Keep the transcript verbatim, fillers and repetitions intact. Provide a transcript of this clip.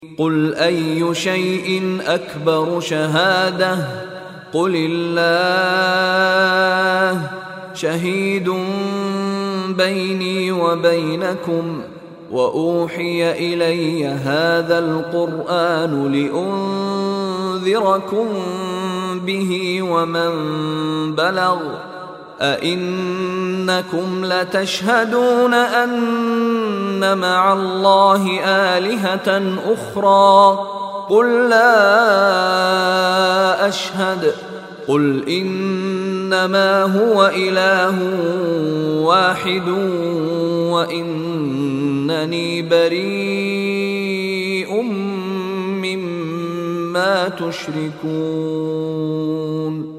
قل أي شيء أكبر شهادة قل الله شهيد بيني وبينكم وأوحي إلي هذا القرآن لأنذركم به ومن بلغ أئنكم لتشهدون أن مع الله آلهة أخرى قل لا أشهد قل إنما هو إله واحد وإنني بريء مما تشركون.